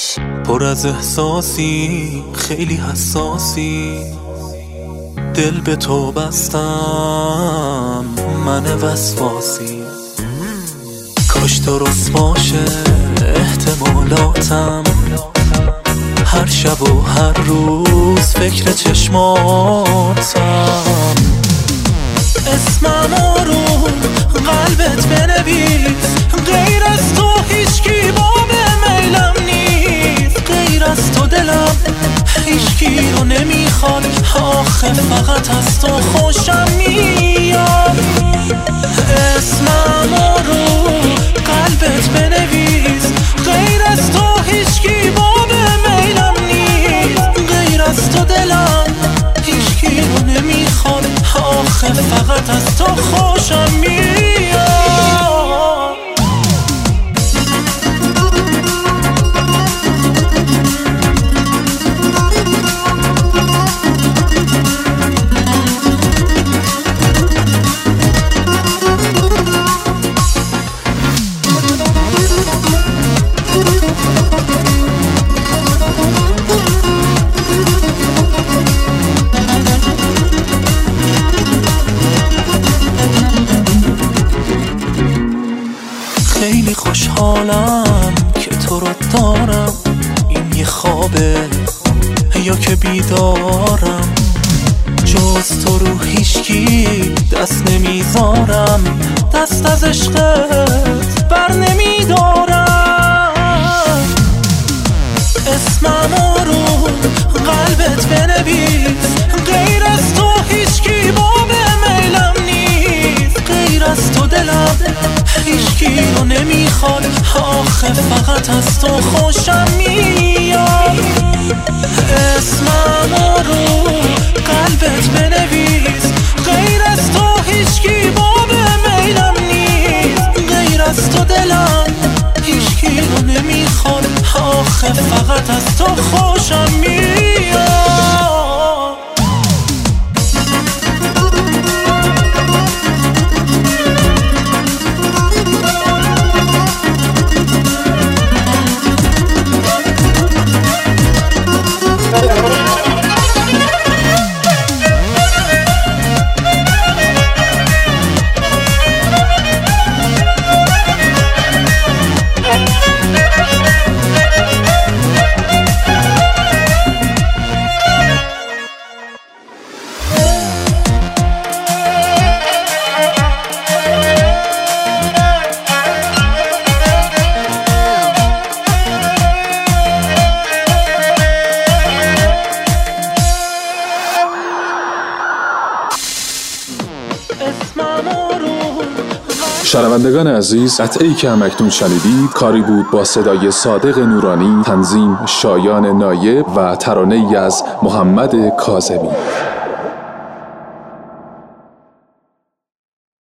پر از احساسی، خیلی حساسی، دل به تو بستم من وسواسی. کاش درست باشه احتمالاتم، هر شب و هر روز فکر چشماتم. اسمم رو قلبت بنویس، غیر از تو هیچکی باب میلم نیست. غیر از تو دلم هیچکی رو نمیخواد، آخه فقط از تو خوشم میاد. اسمم رو قلبت بنویس، غیر از تو هیچکی باب میلم نیست. غیر از تو دلم هیچکی رو نمیخواد، آخه فقط از تو خوشم میاد. خیلی خوشحالم که تو رو دارم، این یه خوابه یا که بیدارم. جز تو رو هیچکی دست نمیذارم، دست از عشقت بر نمیدارم. اسمم رو قلبت بنویس، غیر از تو هیچکی باب میلم نیست. غیر از تو دلم هیچکی رو نمیخواد، آخه فقط از تو خوشم میاد. اسمم رو قلبت بنویس، غیر از تو هیچکی باب میلم نیست. غیر از تو دلم هیچکی رو نمیخواد، آخه فقط از تو خوشم میاد. شنوندگان عزیز، قطعه‌ای که همکنون شنیدید کاری بود با صدای صادق نورانی، تنظیم شایان نایب و ترانه‌ای از محمد کاظمی.